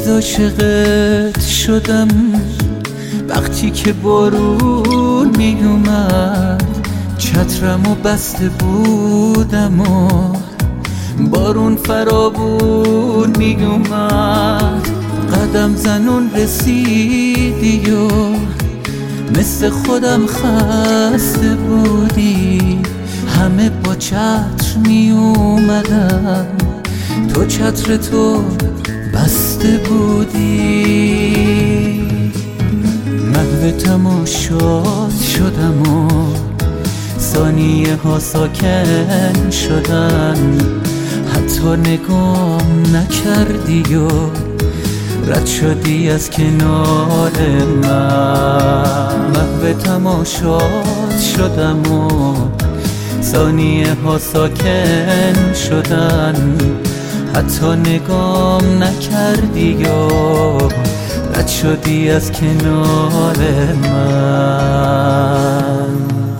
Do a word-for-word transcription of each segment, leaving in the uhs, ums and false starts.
روز عاشقت شدم وقتی که بارون می اومد، چترمو بسته بودم و بارون فرابون می اومد. قدم زنون رسیدی و مثل خودم خسته بودی، همه با چتر می اومدن، تو چتر تو بسته بودی. محو تماشات شدم و ثانیه ها ساکن شدن، حتی نگام نکردی و رد شدی از کنار من. محو تماشات شدم و ثانیه ها ساکن شدن، حتی نگام نکردی و رد شدی از کنار من.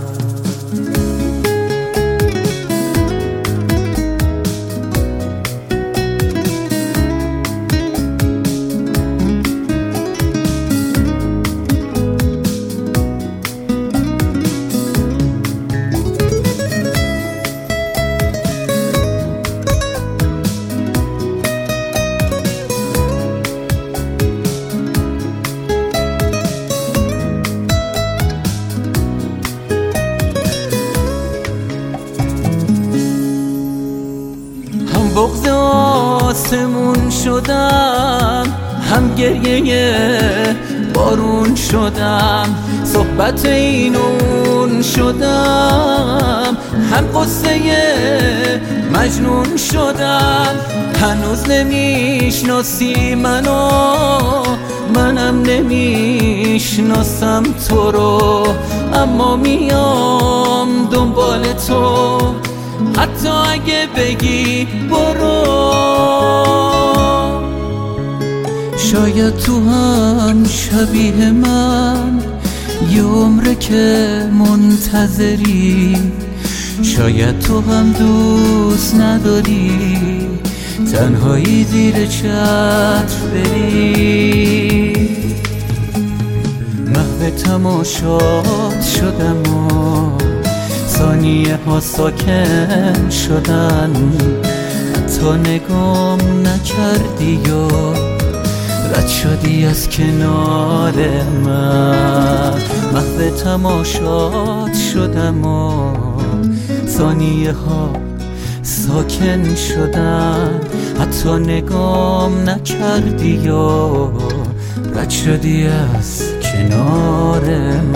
بغض آسمون شدم، هم گریه بارون شدم، صحبت اینون شدم، هم قصه مجنون شدم. هنوز نمیشناسی منو، منم نمیشناسم تو رو، اما میام دنبال تو حتی اگه بگی برو. شاید تو هم شبیه من یه عمره که منتظری، شاید تو هم دوست نداری تنهایی زیر چتر بری. محو تماشات شدم و ثانیه ها ساکن شدن، حتی نگام نکردی و رد شدی از کنار من. محو تماشات شدم و ثانیه ها ساکن شدن، حتی نگام نکردی و رد شدی از کنار من.